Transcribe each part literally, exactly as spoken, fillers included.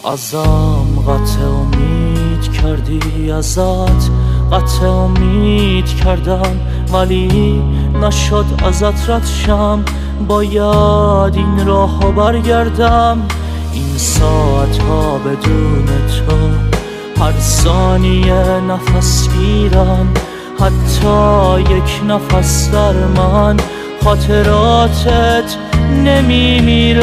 ازم قطع امید کردی، ازت قطع امید کردم، ولی نشد ازت رد شم. باید این راهو برگردم. این ساعت ها بدون تو هر ثانیه نفس گیرم، حتی یک نفس در من خاطراتت نمی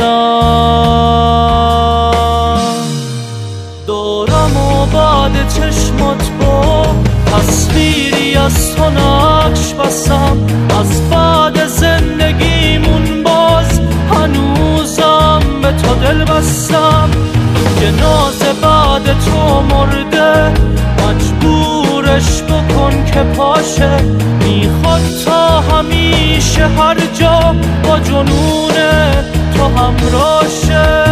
میرم. دورم و بعد چشمت با تصویری از تو نقش بسم، از بعد زندگیمون باز هنوزم به تو دل بستم. جنازه بعد تو مرده، مجبورش بکن که پاشه، میخواد تا همیشه هر جا با جنون تو همراشه.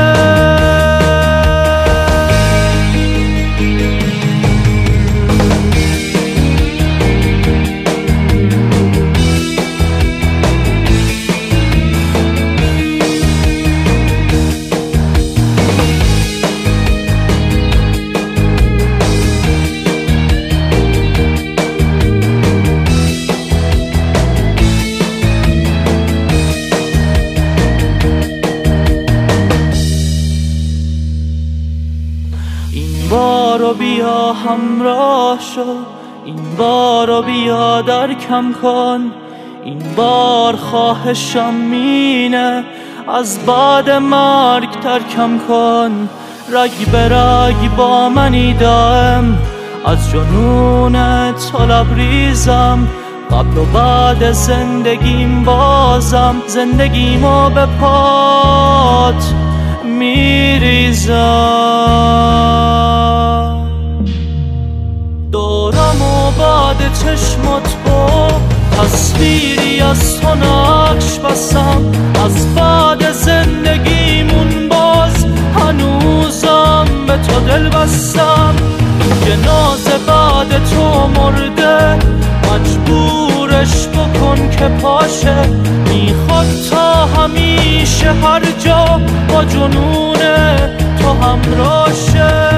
این بارو بیا همراه شو، این بارو بیا درکم کن، این بار خواهشم مینه از بعد مرگ ترکم کن. رگ به رگ با منی دائم، از جنون تو لبریزم، قبل و بعد زندگیم بازم زندگیمو به پات میریزم. دورم و بعد چشمت با تصویری از تو نقش بسم، از بعد زندگیمون باز هنوزم به تو دل بستم. جنازه بعد تو مرده، مجبورش بکن که پاشه، میخواد تا همیشه هر جا با جنون تو همراشه.